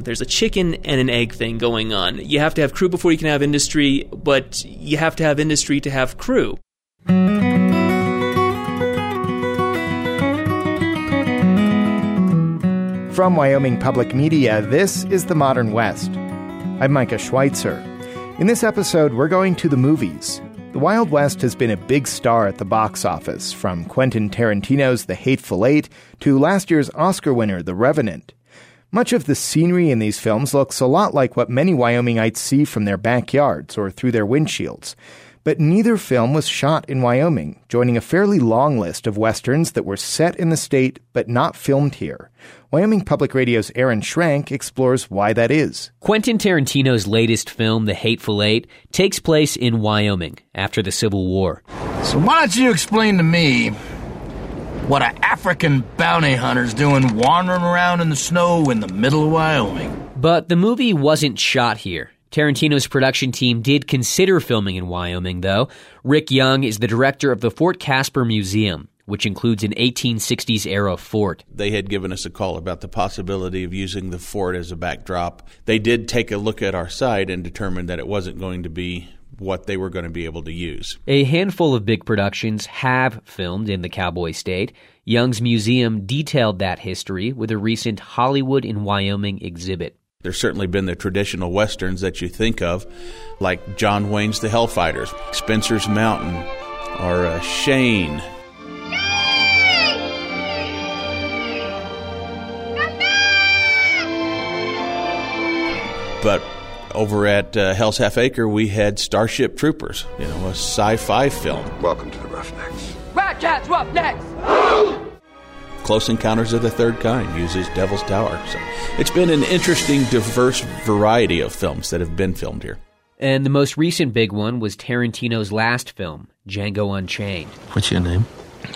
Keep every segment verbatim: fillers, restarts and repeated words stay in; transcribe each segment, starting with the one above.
There's a chicken and an egg thing going on. You have to have crew before you can have industry, but you have to have industry to have crew. From Wyoming Public Media, this is The Modern West. I'm Micah Schweitzer. In this episode, we're going to the movies. The Wild West has been a big star at the box office, from Quentin Tarantino's The Hateful Eight to last year's Oscar winner, The Revenant. Much of the scenery in these films looks a lot like what many Wyomingites see from their backyards or through their windshields. But neither film was shot in Wyoming, joining a fairly long list of westerns that were set in the state but not filmed here. Wyoming Public Radio's Aaron Schrank explores why that is. Quentin Tarantino's latest film, The Hateful Eight, takes place in Wyoming after the Civil War. So why don't you explain to me what an African bounty hunter's doing wandering around in the snow in the middle of Wyoming? But the movie wasn't shot here. Tarantino's production team did consider filming in Wyoming, though. Rick Young is the director of the Fort Caspar Museum, which includes an eighteen sixties-era fort. They had given us a call about the possibility of using the fort as a backdrop. They did take a look at our site and determined that it wasn't going to be what they were going to be able to use. A handful of big productions have filmed in the Cowboy State. Young's museum detailed that history with a recent Hollywood in Wyoming exhibit. There's certainly been the traditional westerns that you think of, like John Wayne's The Hellfighters, Spencer's Mountain, or uh, Shane. But over at uh, Hell's Half Acre, we had Starship Troopers, you know, a sci-fi film. Welcome to the Roughnecks. Ratcats Roughnecks! Close Encounters of the Third Kind uses Devil's Tower. So it's been an interesting, diverse variety of films that have been filmed here. And the most recent big one was Tarantino's last film, Django Unchained. What's your name?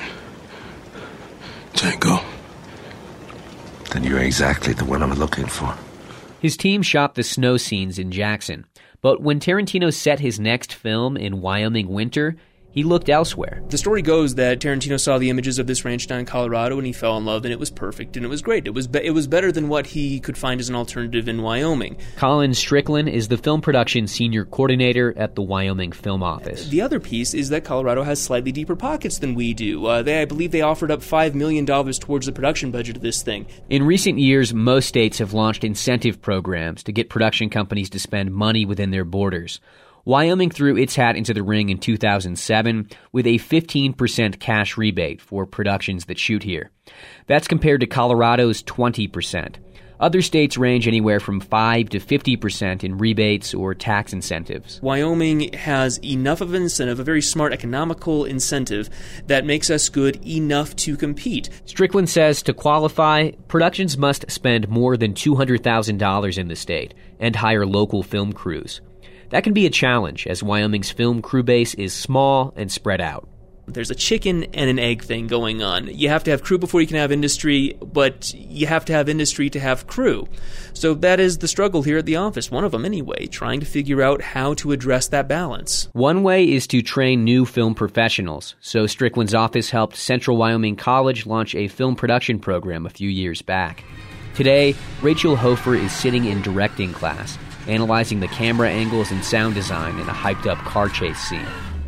Django. Then you're exactly the one I'm looking for. His team shot the snow scenes in Jackson, but when Tarantino set his next film in Wyoming winter, he looked elsewhere. The story goes that Tarantino saw the images of this ranch down in Colorado and he fell in love, and it was perfect and it was great. It was be- it was better than what he could find as an alternative in Wyoming. Colin Strickland is the film production senior coordinator at the Wyoming Film Office. The other piece is that Colorado has slightly deeper pockets than we do. Uh, they, I believe they offered up five million dollars towards the production budget of this thing. In recent years, most states have launched incentive programs to get production companies to spend money within their borders. Wyoming threw its hat into the ring in two thousand seven with a fifteen percent cash rebate for productions that shoot here. That's compared to Colorado's twenty percent. Other states range anywhere from five to fifty percent in rebates or tax incentives. Wyoming has enough of an incentive, a very smart economical incentive, that makes us good enough to compete. Strickland says to qualify, productions must spend more than two hundred thousand dollars in the state and hire local film crews. That can be a challenge, as Wyoming's film crew base is small and spread out. There's a chicken and an egg thing going on. You have to have crew before you can have industry, but you have to have industry to have crew. So that is the struggle here at the office, one of them anyway, trying to figure out how to address that balance. One way is to train new film professionals. So Strickland's office helped Central Wyoming College launch a film production program a few years back. Today, Rachel Hofer is sitting in directing class, analyzing the camera angles and sound design in a hyped-up car chase scene.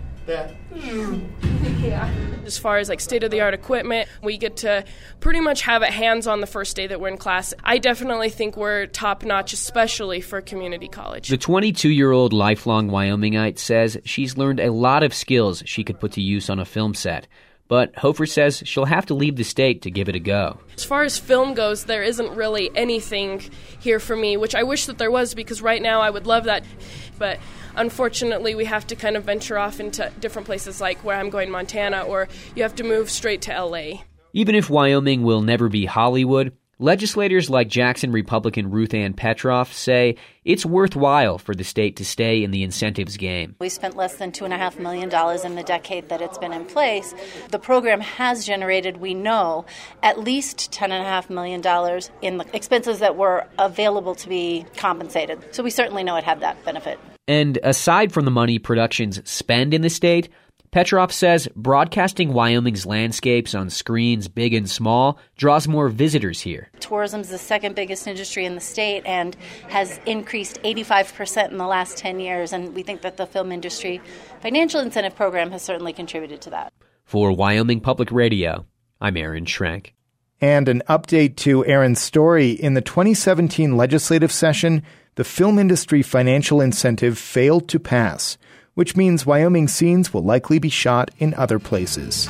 Yeah. As far as like state-of-the-art equipment, we get to pretty much have it hands-on the first day that we're in class. I definitely think we're top-notch, especially for community college. The twenty-two-year-old lifelong Wyomingite says she's learned a lot of skills she could put to use on a film set. But Hofer says she'll have to leave the state to give it a go. As far as film goes, there isn't really anything here for me, which I wish that there was, because right now I would love that. But unfortunately, we have to kind of venture off into different places like where I'm going, Montana, or you have to move straight to L A. Even if Wyoming will never be Hollywood, legislators like Jackson Republican Ruth Ann Petroff say it's worthwhile for the state to stay in the incentives game. We spent less than two point five million dollars in the decade that it's been in place. The program has generated, we know, at least ten point five million dollars in the expenses that were available to be compensated. So we certainly know it had that benefit. And aside from the money productions spend in the state, Petroff says broadcasting Wyoming's landscapes on screens big and small draws more visitors here. Tourism is the second biggest industry in the state and has increased eighty-five percent in the last ten years, and we think that the film industry financial incentive program has certainly contributed to that. For Wyoming Public Radio, I'm Aaron Schrenk. And an update to Aaron's story. In the twenty seventeen legislative session, the film industry financial incentive failed to pass, which means Wyoming scenes will likely be shot in other places.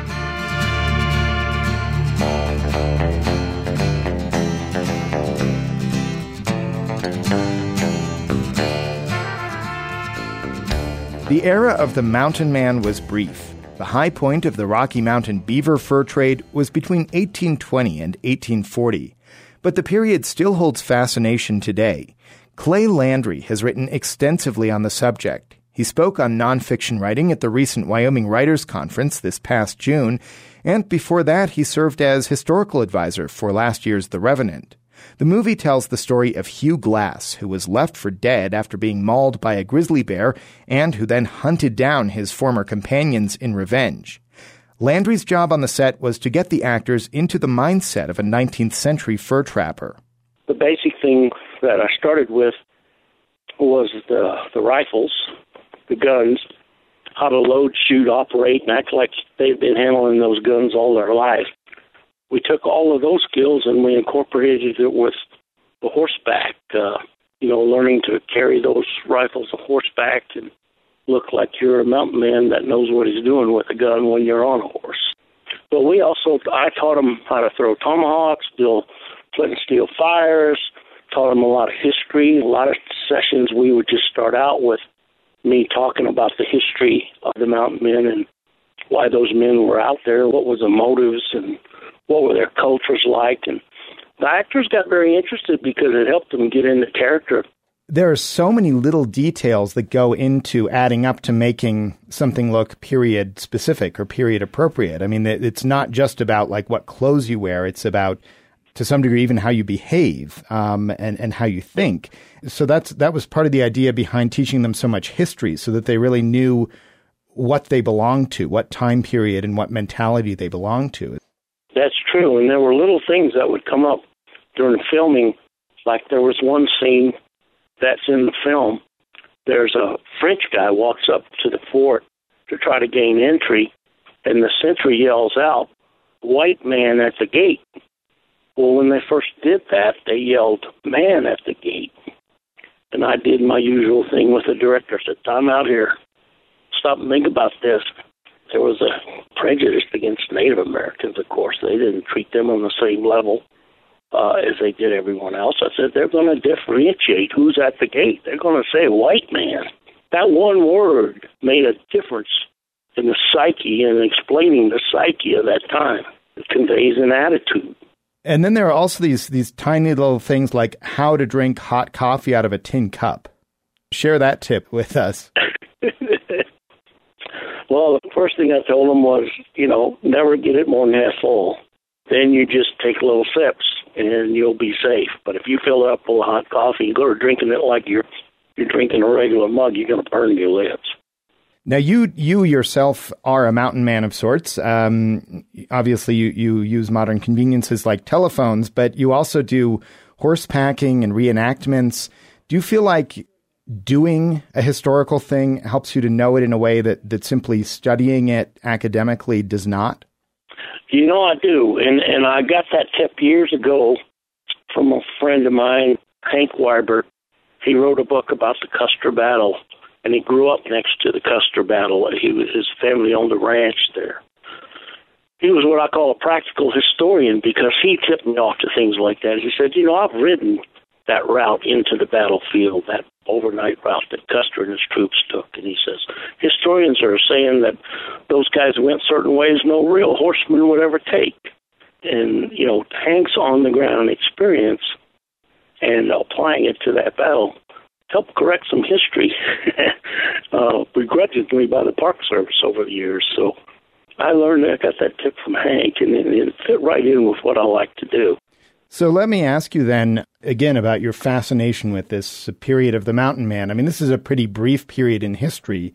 The era of the mountain man was brief. The high point of the Rocky Mountain beaver fur trade was between eighteen twenty and eighteen forty. But the period still holds fascination today. Clay Landry has written extensively on the subject. He spoke on nonfiction writing at the recent Wyoming Writers' Conference this past June, and before that he served as historical advisor for last year's The Revenant. The movie tells the story of Hugh Glass, who was left for dead after being mauled by a grizzly bear and who then hunted down his former companions in revenge. Landry's job on the set was to get the actors into the mindset of a nineteenth century fur trapper. The basic thing that I started with was the, the rifles, the guns, how to load, shoot, operate, and act like they've been handling those guns all their life. We took all of those skills and we incorporated it with the horseback, uh, you know, learning to carry those rifles on horseback and look like you're a mountain man that knows what he's doing with a gun when you're on a horse. But we also, I taught them how to throw tomahawks, build flint and steel fires, taught them a lot of history. A lot of sessions we would just start out with me talking about the history of the mountain men and why those men were out there, what was the motives and what were their cultures like. And the actors got very interested because it helped them get into character. There are so many little details that go into adding up to making something look period specific or period appropriate. I mean, it's not just about like what clothes you wear. It's about, to some degree, even how you behave um, and, and how you think. So that's that was part of the idea behind teaching them so much history, so that they really knew what they belonged to, what time period and what mentality they belonged to. That's true. And there were little things that would come up during filming. Like there was one scene that's in the film. There's a French guy walks up to the fort to try to gain entry, and the sentry yells out, "White man at the gate." Well, when they first did that, they yelled, "Man at the gate." And I did my usual thing with the director. I said, "Time out here. Stop and think about this." There was a prejudice against Native Americans, of course. They didn't treat them on the same level uh, as they did everyone else. I said, they're going to differentiate who's at the gate. They're going to say, "White man." That one word made a difference in the psyche and explaining the psyche of that time. It conveys an attitude. And then there are also these these tiny little things like how to drink hot coffee out of a tin cup. Share that tip with us. Well, the first thing I told them was, you know, never get it more than half full. Then you just take little sips and you'll be safe. But if you fill it up full of hot coffee and go to drinking it like you're you're drinking a regular mug, you're going to burn your lips. Now, you you yourself are a mountain man of sorts. Um, obviously, you, you use modern conveniences like telephones, but you also do horse packing and reenactments. Do you feel like doing a historical thing helps you to know it in a way that, that simply studying it academically does not? You know, I do. And, and I got that tip years ago from a friend of mine, Hank Weibert. He wrote a book about the Custer Battle. And he grew up next to the Custer Battle. He was, his family owned a ranch there. He was what I call a practical historian because he tipped me off to things like that. He said, you know, I've ridden that route into the battlefield, that overnight route that Custer and his troops took. And he says, historians are saying that those guys went certain ways no real horseman would ever take. And, you know, Hank's on-the-ground experience and applying it to that battle helped correct some history, uh, begrudgingly by the Park Service over the years. So I learned that, I got that tip from Hank, and it, it fit right in with what I like to do. So let me ask you then, again, about your fascination with this period of the mountain man. I mean, this is a pretty brief period in history.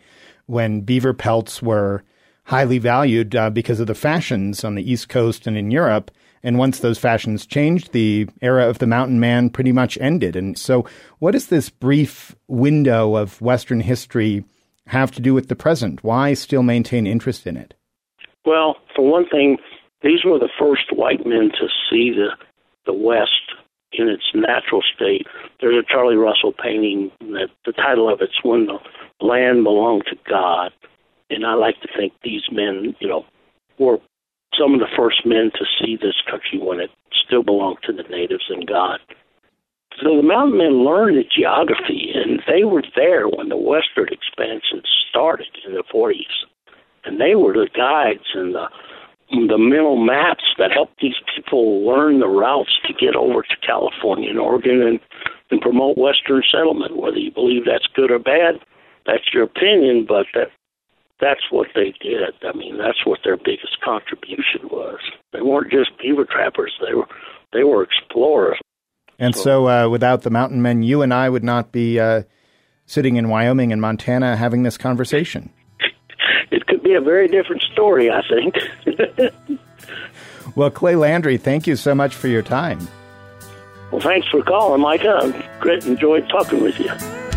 when beaver pelts were highly valued uh, because of the fashions on the East Coast and in Europe. And once those fashions changed, the era of the mountain man pretty much ended. And so what does this brief window of Western history have to do with the present? Why still maintain interest in it? Well, for one thing, these were the first white men to see the the West in its natural state. There's a Charlie Russell painting that the title of it's When the Land Belonged to God. And I like to think these men, you know, were some of the first men to see this country when it still belonged to the natives and God. So the mountain men learned the geography, and they were there when the westward expansion started in the forties. And they were the guides and the the mental maps that helped these people learn the routes to get over to California and Oregon and, and promote Western settlement. Whether you believe that's good or bad, that's your opinion, but that that's what they did. I mean, that's what their biggest contribution was. They weren't just beaver trappers. They were they were explorers. And so, so uh, without the mountain men, you and I would not be uh, sitting in Wyoming and Montana having this conversation. It could be a very different story, I think. Well, Clay Landry, thank you so much for your time. Well, thanks for calling, Micah. Great, enjoyed talking with you.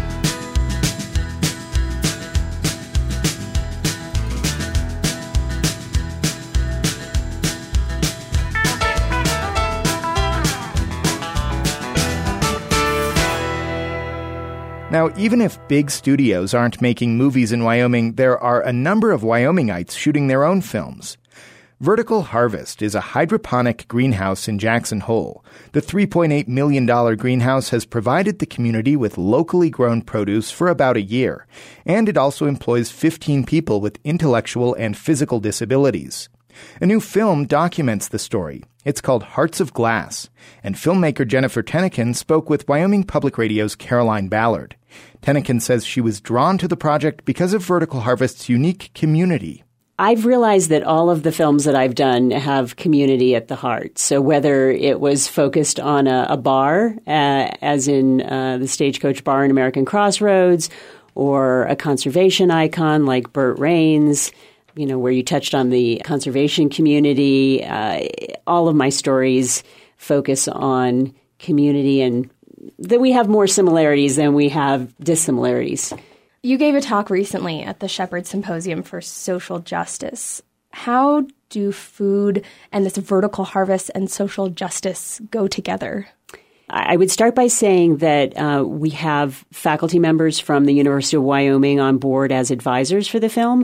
Now, even if big studios aren't making movies in Wyoming, there are a number of Wyomingites shooting their own films. Vertical Harvest is a hydroponic greenhouse in Jackson Hole. The three point eight million dollars greenhouse has provided the community with locally grown produce for about a year, and it also employs fifteen people with intellectual and physical disabilities. A new film documents the story. It's called Hearts of Glass, and filmmaker Jennifer Tennekin spoke with Wyoming Public Radio's Caroline Ballard. Tennekin says she was drawn to the project because of Vertical Harvest's unique community. I've realized that all of the films that I've done have community at the heart. So whether it was focused on a, a bar, uh, as in uh, the Stagecoach Bar in American Crossroads, or a conservation icon like Burt Raines, you know, where you touched on the conservation community. Uh, all of my stories focus on community, and that we have more similarities than we have dissimilarities. You gave a talk recently at the Shepherd Symposium for Social Justice. How do food and this vertical harvest and social justice go together? I would start by saying that uh, we have faculty members from the University of Wyoming on board as advisors for the film.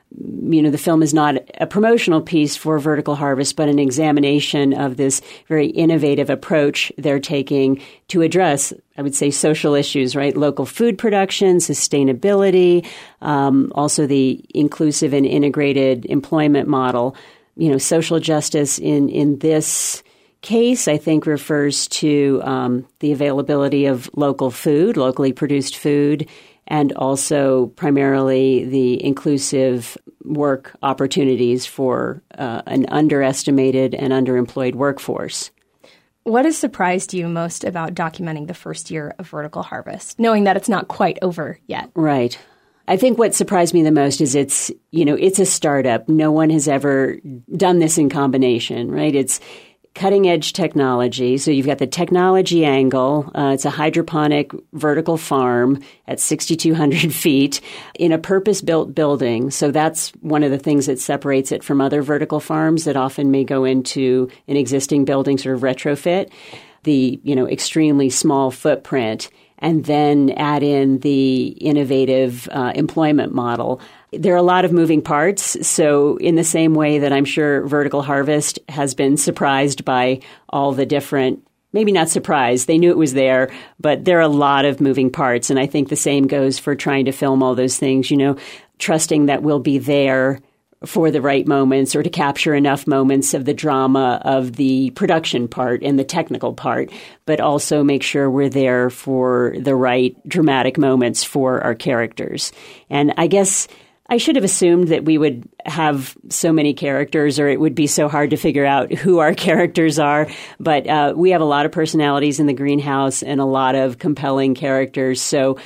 You know, the film is not a promotional piece for Vertical Harvest, but an examination of this very innovative approach they're taking to address, I would say, social issues, right? Local food production, sustainability, um, also the inclusive and integrated employment model. You know, social justice in, in this case, I think, refers to um, the availability of local food, locally produced food, and also primarily the inclusive work opportunities for uh, an underestimated and underemployed workforce. What has surprised you most about documenting the first year of Vertical Harvest, knowing that it's not quite over yet? Right. I think what surprised me the most is it's, you know, it's a startup. No one has ever done this in combination, right? It's cutting-edge technology. So you've got the technology angle. Uh, it's a hydroponic vertical farm at six thousand two hundred feet in a purpose-built building. So that's one of the things that separates it from other vertical farms that often may go into an existing building, sort of retrofit. The, you know, extremely small footprint, and then add in the innovative uh, employment model. There are a lot of moving parts. So in the same way that I'm sure Vertical Harvest has been surprised by all the different, maybe not surprised, they knew it was there, but there are a lot of moving parts. And I think the same goes for trying to film all those things, you know, trusting that we'll be there for the right moments or to capture enough moments of the drama of the production part and the technical part, but also make sure we're there for the right dramatic moments for our characters. And I guess I should have assumed that we would have so many characters, or it would be so hard to figure out who our characters are. But uh, we have a lot of personalities in the greenhouse and a lot of compelling characters. So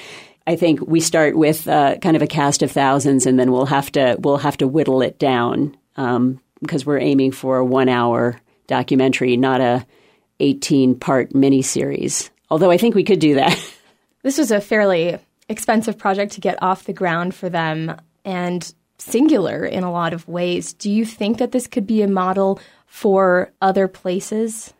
I think we start with uh, kind of a cast of thousands, and then we'll have to we'll have to whittle it down um, because we're aiming for a one-hour documentary, not a eighteen-part miniseries. Although I think we could do that. This was a fairly expensive project to get off the ground for them, and singular in a lot of ways. Do you think that this could be a model for other places?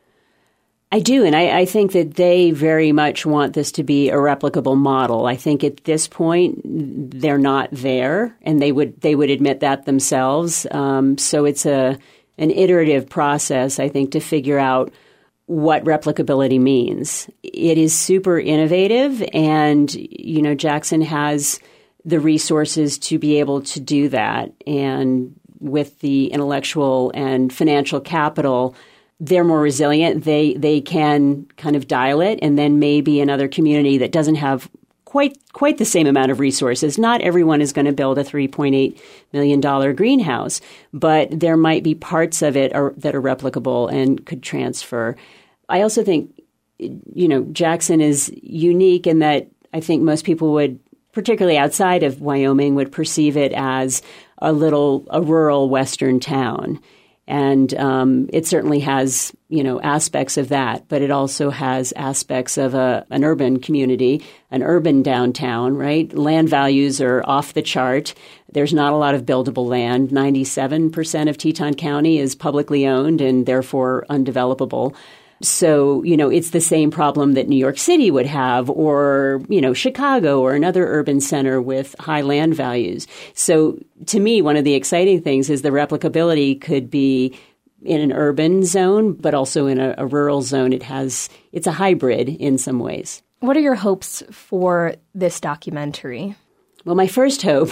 I do, and I, I think that they very much want this to be a replicable model. I think at this point they're not there, and they would they would admit that themselves. Um, so it's a an iterative process, I think, to figure out what replicability means. It is super innovative, and you know, Jackson has the resources to be able to do that. And with the intellectual and financial capital, they're more resilient. They they can kind of dial it. And then maybe another community that doesn't have quite quite the same amount of resources. Not everyone is going to build a three point eight million dollars greenhouse, but there might be parts of it are, that are replicable and could transfer. I also think, you know, Jackson is unique in that I think most people would, particularly outside of Wyoming, would perceive it as a little, a rural Western town. And um, it certainly has, you know, aspects of that, but it also has aspects of a, an urban community, an urban downtown, right? Land values are off the chart. There's not a lot of buildable land. ninety-seven percent of Teton County is publicly owned and therefore undevelopable. So, you know, it's the same problem that New York City would have, or, you know, Chicago or another urban center with high land values. So to me, one of the exciting things is the replicability could be in an urban zone, but also in a, a rural zone. It has, it's a hybrid in some ways. What are your hopes for this documentary? Well, my first hope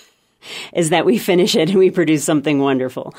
is that we finish it and we produce something wonderful.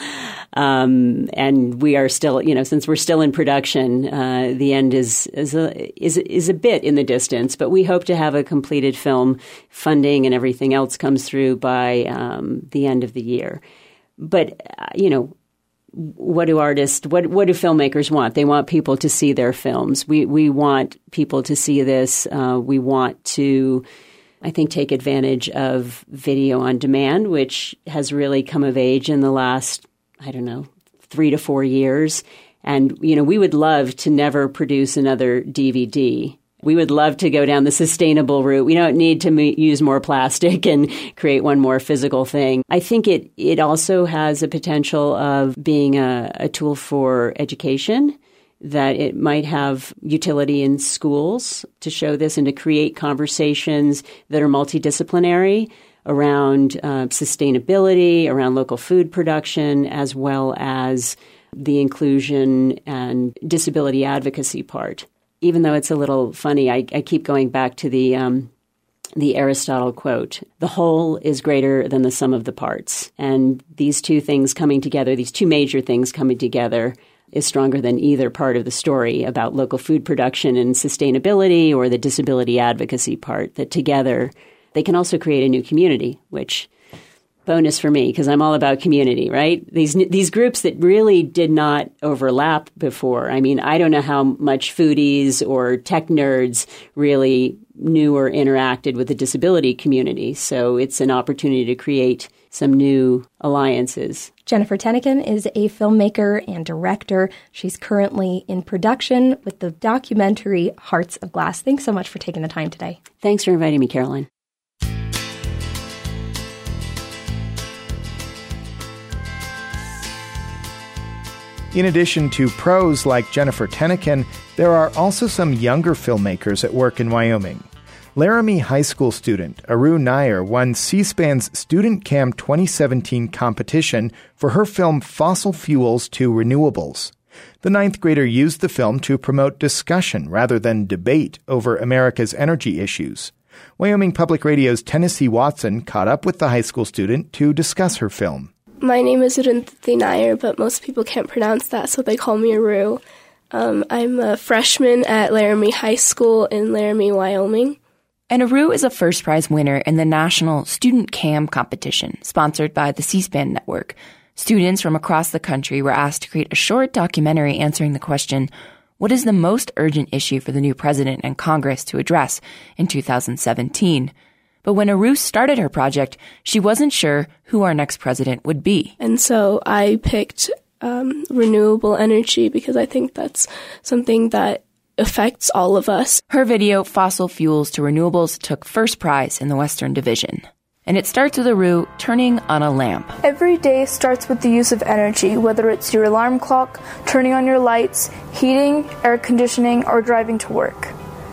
Um, and we are still, you know, since we're still in production, uh, the end is is a, is is a bit in the distance. But we hope to have a completed film. Funding and everything else comes through by um, the end of the year. But uh, you know, what do artists, what what do filmmakers want? They want people to see their films. We we want people to see this. Uh, we want to, I think, take advantage of video on demand, which has really come of age in the last, I don't know, three to four years. And, you know, we would love to never produce another D V D. We would love to go down the sustainable route. We don't need to m- use more plastic and create one more physical thing. I think it, it also has a potential of being a, a tool for education, that it might have utility in schools to show this and to create conversations that are multidisciplinary around uh, sustainability, around local food production, as well as the inclusion and disability advocacy part. Even though it's a little funny, I, I keep going back to the um, the Aristotle quote, "The whole is greater than the sum of the parts." And these two things coming together, these two major things coming together, is stronger than either part of the story about local food production and sustainability or the disability advocacy part, that together they can also create a new community, which bonus for me because I'm all about community, right? These these groups that really did not overlap before. I mean, I don't know how much foodies or tech nerds really knew or interacted with the disability community. So it's an opportunity to create some new alliances. Jennifer Tennecken is a filmmaker and director. She's currently in production with the documentary Hearts of Glass. Thanks so much for taking the time today. Thanks for inviting me, Caroline. In addition to pros like Jennifer Tennecken, there are also some younger filmmakers at work in Wyoming. Laramie High School student Aru Nair won C-SPAN's Student Cam twenty seventeen competition for her film Fossil Fuels to Renewables. The ninth grader used the film to promote discussion rather than debate over America's energy issues. Wyoming Public Radio's Tennessee Watson caught up with the high school student to discuss her film. My name is Arunthathi Nair, but most people can't pronounce that, so they call me Aru. Um, I'm a freshman at Laramie High School in Laramie, Wyoming. And Aru is a first prize winner in the National Student Cam competition, sponsored by the C-SPAN network. Students from across the country were asked to create a short documentary answering the question, what is the most urgent issue for the new president and Congress to address in two thousand seventeen. But when Aru started her project, she wasn't sure who our next president would be. And so I picked um, renewable energy because I think that's something that affects all of us. Her video, Fossil Fuels to Renewables, took first prize in the Western Division. And it starts with Aru turning on a lamp. Every day starts with the use of energy, whether it's your alarm clock, turning on your lights, heating, air conditioning, or driving to work.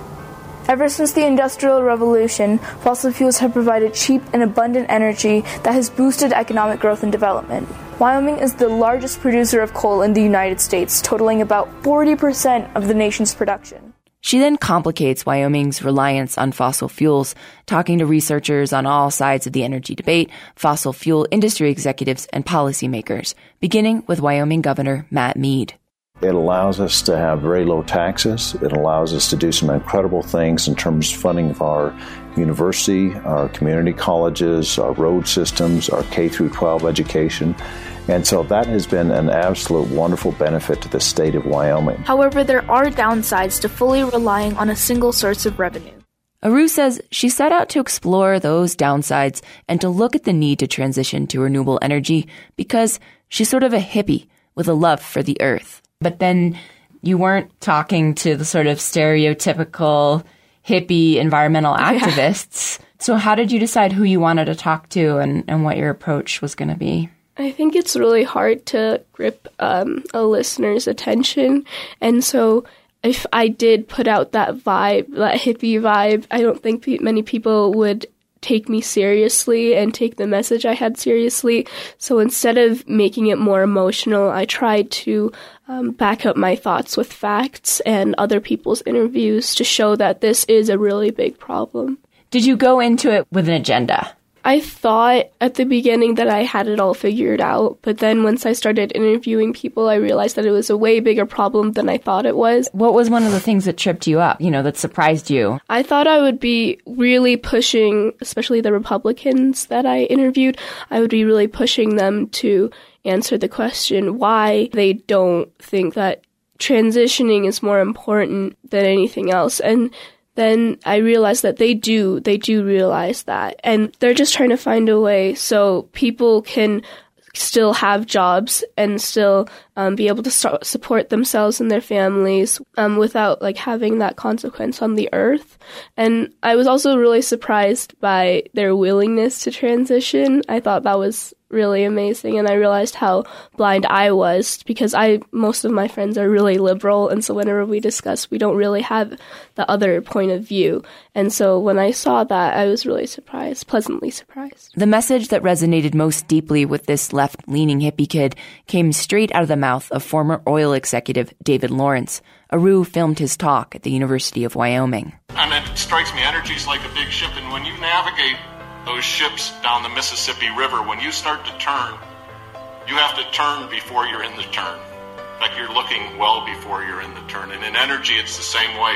Ever since the Industrial Revolution, fossil fuels have provided cheap and abundant energy that has boosted economic growth and development. Wyoming is the largest producer of coal in the United States, totaling about forty percent of the nation's production. She then complicates Wyoming's reliance on fossil fuels, talking to researchers on all sides of the energy debate, fossil fuel industry executives, and policymakers, beginning with Wyoming Governor Matt Mead. It allows us to have very low taxes. It allows us to do some incredible things in terms of funding of our university, our community colleges, our road systems, our K through twelve education. And so that has been an absolute wonderful benefit to the state of Wyoming. However, there are downsides to fully relying on a single source of revenue. Aru says she set out to explore those downsides and to look at the need to transition to renewable energy because she's sort of a hippie with a love for the earth. But then you weren't talking to the sort of stereotypical hippie environmental activists. Yeah. So how did you decide who you wanted to talk to and, and what your approach was going to be? I think it's really hard to grip um, a listener's attention. And so if I did put out that vibe, that hippie vibe, I don't think pe- many people would take me seriously and take the message I had seriously. So instead of making it more emotional, I tried to um, back up my thoughts with facts and other people's interviews to show that this is a really big problem. Did you go into it with an agenda? I thought at the beginning that I had it all figured out, but then once I started interviewing people, I realized that it was a way bigger problem than I thought it was. What was one of the things that tripped you up, you know, that surprised you? I thought I would be really pushing, especially the Republicans that I interviewed, I would be really pushing them to answer the question why they don't think that transitioning is more important than anything else. And then I realized that they do, they do realize that. And they're just trying to find a way so people can still have jobs and still um, be able to start, support themselves and their families um, without like having that consequence on the earth. And I was also really surprised by their willingness to transition. I thought that was really amazing, and I realized how blind I was because I most of my friends are really liberal, and so whenever we discuss, we don't really have the other point of view. And so when I saw that, I was really surprised, pleasantly surprised. The message that resonated most deeply with this left-leaning hippie kid came straight out of the mouth of former oil executive David Lawrence. Aru filmed his talk at the University of Wyoming. And it strikes me, energy's like a big ship, and when you navigate those ships down the Mississippi River, when you start to turn, you have to turn before you're in the turn. Like you're looking well before you're in the turn. And in energy, it's the same way.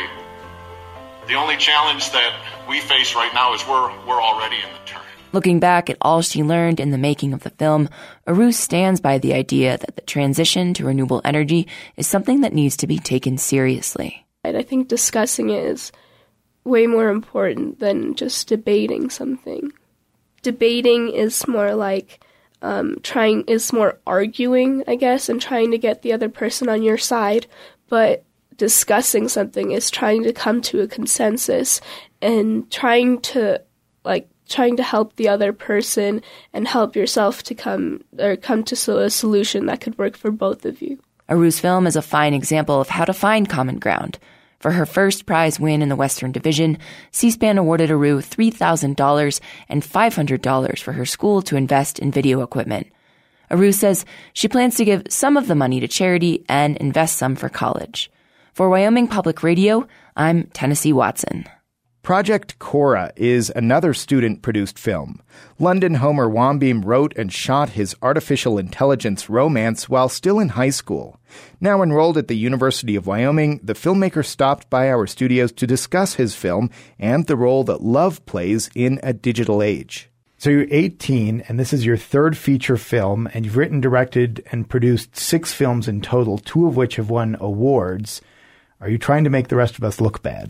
The only challenge that we face right now is we're we're already in the turn. Looking back at all she learned in the making of the film, Aru stands by the idea that the transition to renewable energy is something that needs to be taken seriously. I think discussing it is way more important than just debating something. Debating is more like um, trying, is more arguing, I guess, and trying to get the other person on your side. But discussing something is trying to come to a consensus and trying to, like, trying to help the other person and help yourself to come, or come to a solution that could work for both of you. Aru's film is a fine example of how to find common ground. For her first prize win in the Western Division, C-SPAN awarded Aru three thousand dollars and five hundred dollars for her school to invest in video equipment. Aru says she plans to give some of the money to charity and invest some for college. For Wyoming Public Radio, I'm Tennessee Watson. Project Cora is another student-produced film. London Homer Wambeam wrote and shot his artificial intelligence romance while still in high school. Now enrolled at the University of Wyoming, the filmmaker stopped by our studios to discuss his film and the role that love plays in a digital age. So you're eighteen, and this is your third feature film, and you've written, directed, and produced six films in total, two of which have won awards. Are you trying to make the rest of us look bad?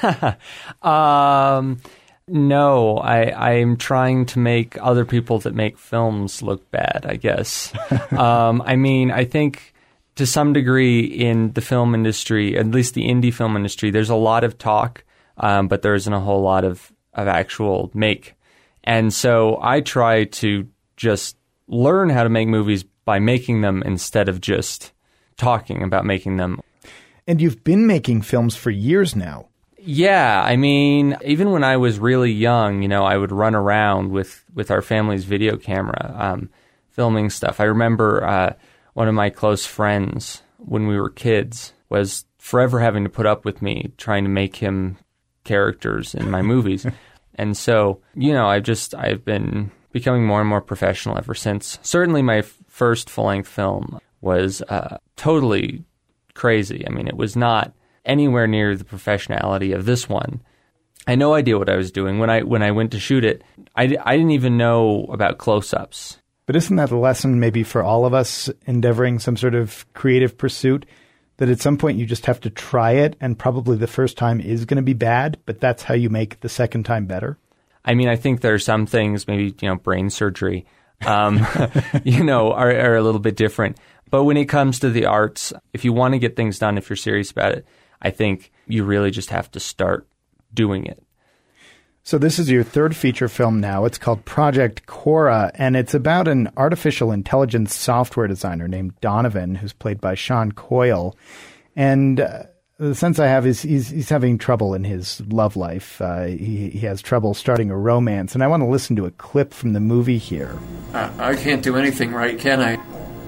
um, no, I, I'm trying to make other people that make films look bad, I guess. um, I mean, I think to some degree in the film industry, at least the indie film industry, there's a lot of talk, um, but there isn't a whole lot of, of actual make. And so I try to just learn how to make movies by making them instead of just talking about making them. And you've been making films for years now. Yeah, I mean, even when I was really young, you know, I would run around with, with our family's video camera, um, filming stuff. I remember uh, one of my close friends when we were kids was forever having to put up with me trying to make him characters in my movies. And so, you know, I've just, I've been becoming more and more professional ever since. Certainly my f- first full-length film was uh, totally crazy. I mean, it was not anywhere near the professionality of this one. I had no idea what I was doing. When I when I went to shoot it, I, I didn't even know about close-ups. But isn't that a lesson maybe for all of us endeavoring some sort of creative pursuit, that at some point you just have to try it, and probably the first time is going to be bad, but that's how you make the second time better? I mean, I think there are some things, maybe, you know, brain surgery, um, you know, are, are a little bit different. But when it comes to the arts, if you want to get things done, if you're serious about it, I think you really just have to start doing it. So this is your third feature film now. It's called Project Cora, and it's about an artificial intelligence software designer named Donovan, who's played by Sean Coyle. And uh, the sense I have is he's, he's having trouble in his love life. Uh, he, he has trouble starting a romance. And I want to listen to a clip from the movie here. I, I can't do anything right, can I?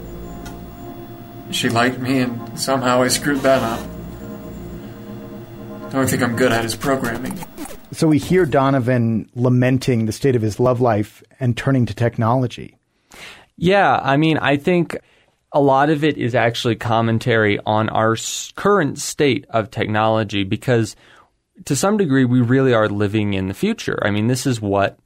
She liked me, and somehow I screwed that up. The only thing I'm good at is programming. So we hear Donovan lamenting the state of his love life and turning to technology. Yeah, I mean, I think a lot of it is actually commentary on our current state of technology, because to some degree we really are living in the future. I mean, this is what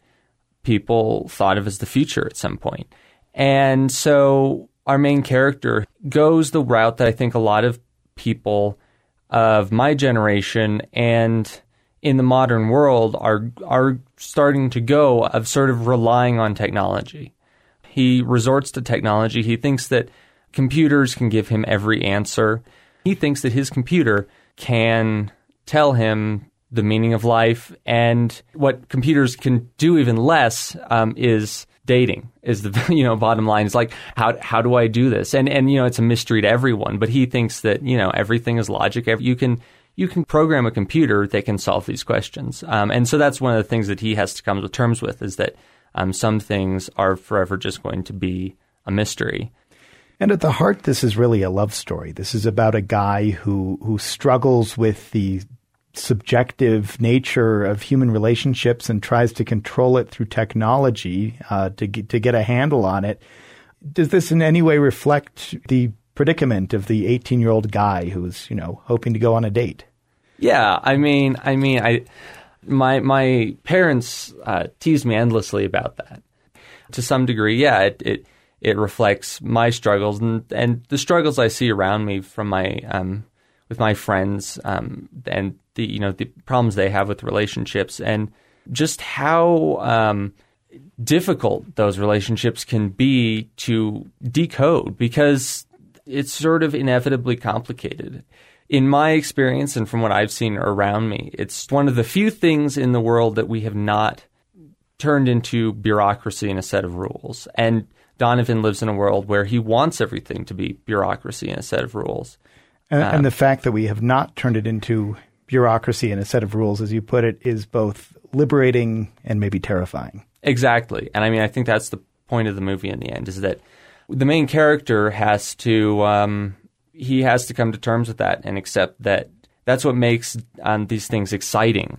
people thought of as the future at some point. And so our main character goes the route that I think a lot of people of my generation and in the modern world are are starting to go, of sort of relying on technology. He resorts to technology. He thinks that computers can give him every answer. He thinks that his computer can tell him the meaning of life, and what computers can do even less um, is dating. Is the you know bottom line. Is like, how how do I do this? And and you know it's a mystery to everyone. But he thinks that you know everything is logic. You can you can program a computer that can solve these questions. Um, and so that's one of the things that he has to come to terms with, is that um, some things are forever just going to be a mystery. And at the heart, this is really a love story. This is about a guy who who struggles with the subjective nature of human relationships and tries to control it through technology uh, to get, to get a handle on it. Does this in any way reflect the predicament of the eighteen-year-old guy who's, you know, hoping to go on a date? Yeah, I mean, I mean, I my my parents uh, tease me endlessly about that. To some degree, yeah, it it, it reflects my struggles and, and the struggles I see around me from my um, with my friends um, and the you know the problems they have with relationships, and just how um, difficult those relationships can be to decode, because it's sort of inevitably complicated. In my experience and from what I've seen around me, it's one of the few things in the world that we have not turned into bureaucracy and a set of rules. And Donovan lives in a world where he wants everything to be bureaucracy and a set of rules. And, um, and the fact that we have not turned it into bureaucracy and a set of rules, as you put it, is both liberating and maybe terrifying. Exactly. And I mean, I think that's the point of the movie in the end, is that the main character has to um, he has to come to terms with that and accept that that's what makes um, these things exciting.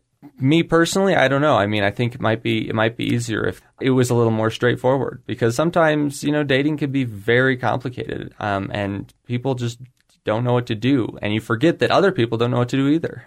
Me personally, I don't know. I mean, I think it might be it might be easier if it was a little more straightforward, because sometimes, you know, dating can be very complicated, um, and people just don't know what to do, and you forget that other people don't know what to do either.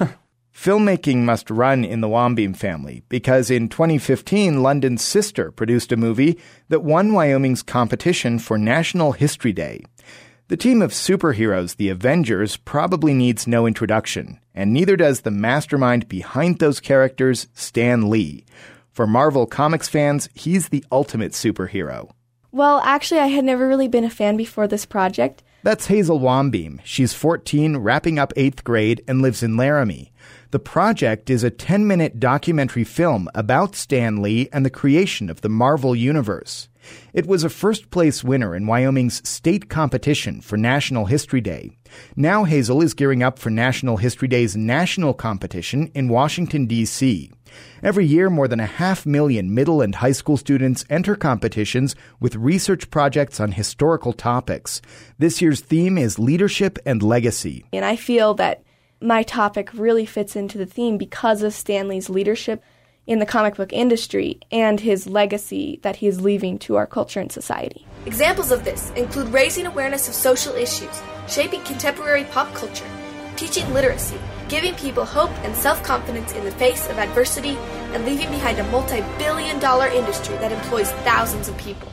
Filmmaking must run in the Wambeam family, because in twenty fifteen, London's Sister produced a movie that won Wyoming's competition for National History Day. The team of superheroes, the Avengers, probably needs no introduction, and neither does the mastermind behind those characters, Stan Lee. For Marvel Comics fans, he's the ultimate superhero. Well, actually, I had never really been a fan before this project. That's Hazel Wambeam. She's fourteen, wrapping up eighth grade, and lives in Laramie. The project is a ten-minute documentary film about Stan Lee and the creation of the Marvel Universe. It was a first-place winner in Wyoming's state competition for National History Day. Now Hazel is gearing up for National History Day's national competition in Washington, D C Every year, more than a half million middle and high school students enter competitions with research projects on historical topics. This year's theme is leadership and legacy. And I feel that my topic really fits into the theme because of Stan Lee's leadership in the comic book industry and his legacy that he is leaving to our culture and society. Examples of this include raising awareness of social issues, shaping contemporary pop culture, teaching literacy, giving people hope and self-confidence in the face of adversity, and leaving behind a multi-billion dollar industry that employs thousands of people.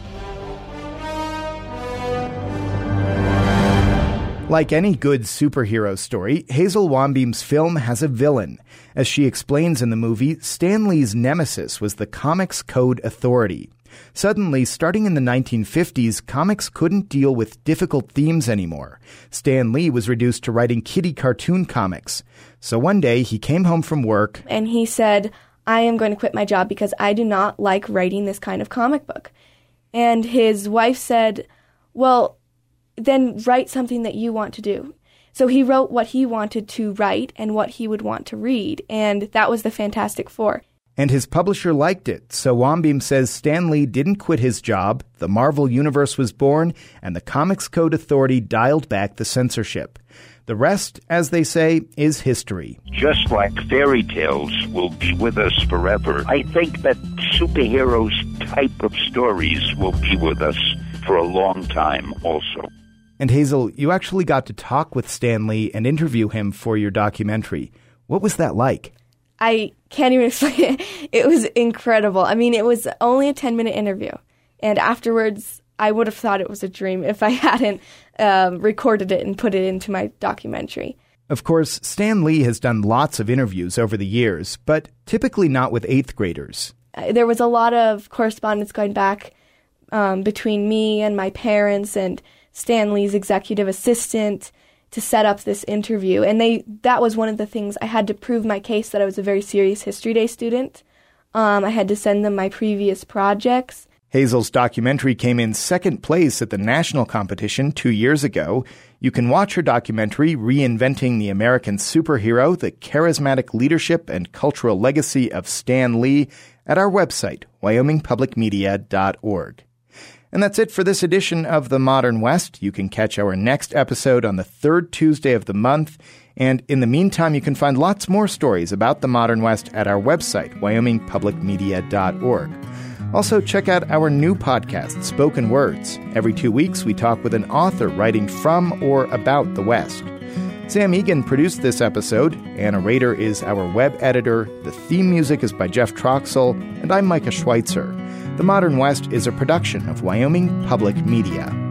Like any good superhero story, Hazel Wambeam's film has a villain. As she explains in the movie, Stan Lee's nemesis was the Comics Code Authority. Suddenly, starting in the nineteen fifties, comics couldn't deal with difficult themes anymore. Stan Lee was reduced to writing kiddie cartoon comics. So one day, he came home from work, and he said, I am going to quit my job because I do not like writing this kind of comic book. And his wife said, well, then write something that you want to do. So he wrote what he wanted to write and what he would want to read, and that was the Fantastic Four. And his publisher liked it, so Wambeam says Stan Lee didn't quit his job, the Marvel Universe was born, and the Comics Code Authority dialed back the censorship. The rest, as they say, is history. Just like fairy tales will be with us forever, I think that superheroes type of stories will be with us for a long time also. And Hazel, you actually got to talk with Stan Lee and interview him for your documentary. What was that like? I can't even explain it. It was incredible. I mean, it was only a ten-minute interview. And afterwards, I would have thought it was a dream if I hadn't um, recorded it and put it into my documentary. Of course, Stan Lee has done lots of interviews over the years, but typically not with eighth graders. There was a lot of correspondence going back um, between me and my parents and Stan Lee's executive assistant to set up this interview. And they that was one of the things. I had to prove my case that I was a very serious History Day student. Um, I had to send them my previous projects. Hazel's documentary came in second place at the national competition two years ago. You can watch her documentary, Reinventing the American Superhero, the Charismatic Leadership and Cultural Legacy of Stan Lee, at our website, wyoming public media dot org. And that's it for this edition of The Modern West. You can catch our next episode on the third Tuesday of the month. And in the meantime, you can find lots more stories about the Modern West at our website, wyoming public media dot org. Also, check out our new podcast, Spoken Words. Every two weeks, we talk with an author writing from or about the West. Sam Egan produced this episode. Anna Rader is our web editor. The theme music is by Jeff Troxel. And I'm Micah Schweitzer. The Modern West is a production of Wyoming Public Media.